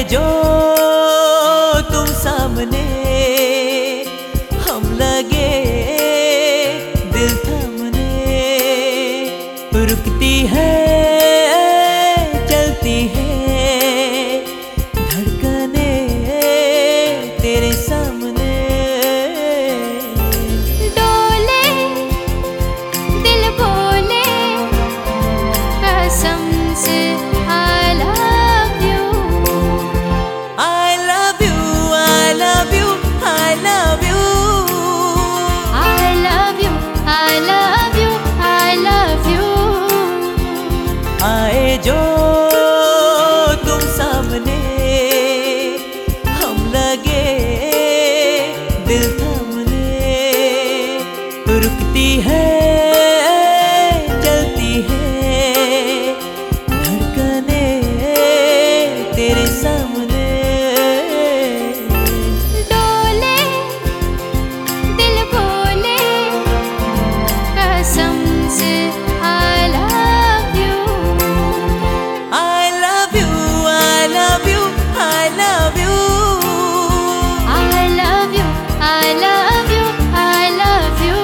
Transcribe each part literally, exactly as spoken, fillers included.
जो तुम सामने, हम लगे दिल थमने। रुकती है चलती है धड़कने तेरे सामने। डोले दिल बोले कसम से I love you, I love you, I love you, I love you, I love you, I love you, I love you। आए जो तुम सामने, हम लगे दिल थमने। रुकती है चलती है धड़कने तेरे सामने। डोले दिल बोले कसम से I love you, I love you, I love you, I love you, I love you, I love you, I love you।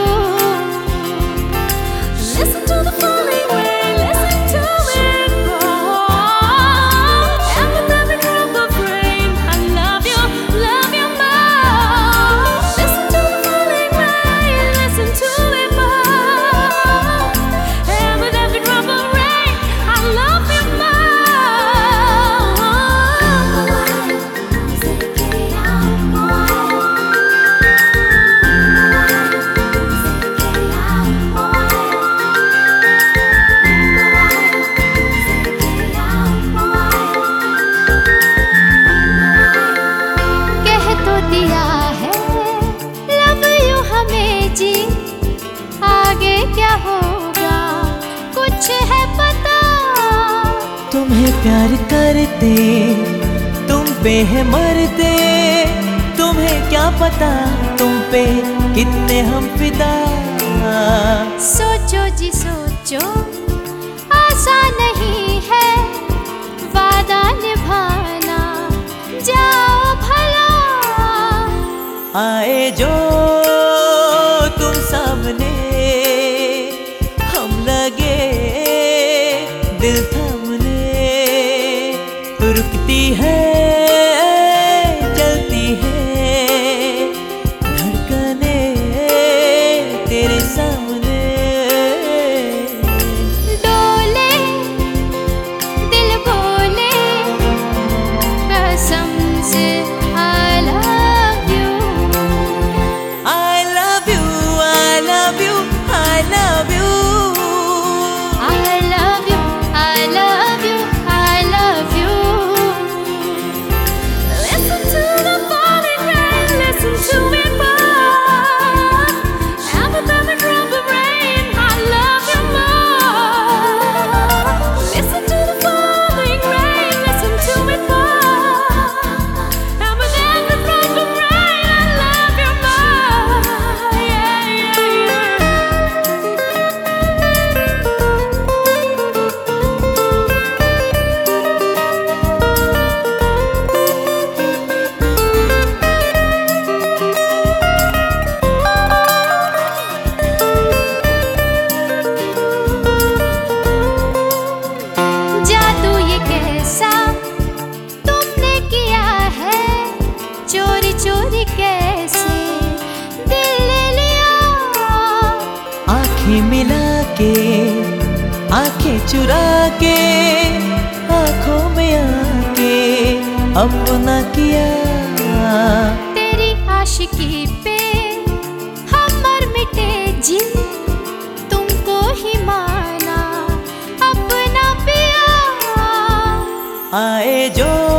Listen to the falling rain, listen to it fall, and with every drop of rain I love you, love you more। Listen to the falling rain, listen to it fall, and with every drop of rain I love you more। कह तो दिया है love you हमें जी, आगे क्या होगा कुछ है पता। तुम्हें प्यार करते तुम पे है मरते। तुम्हें क्या पता तुम पे कितने हम फिदा। सोचो जी सोचो आसान नहीं है वादा निभाना, जाओ भला। आए जो तुम सामने, हम लगे दिल थमने। रुकती है चलती है धड़कने तेरे सामने। डोले दिल बोले कसम से I love you, I love you, I love you, I love you, I love you, I love you, I love you। Listen to the falling rain, listen to it fall, and with every drop of rain I love you more। Listen to the falling rain, listen to it fall, and with every drop of rain I love you more। Yeah, yeah, yeah। जादू ये कैसा तुमने किया है, चोरी चोरी कैसे दिल ले लिया। आंखें मिला के आंखें चुरा के आंखों में आके अपना किया। तेरी आशिकी पे हम मर मिटे जी, तुमको ही माना अपना पिया। आए जो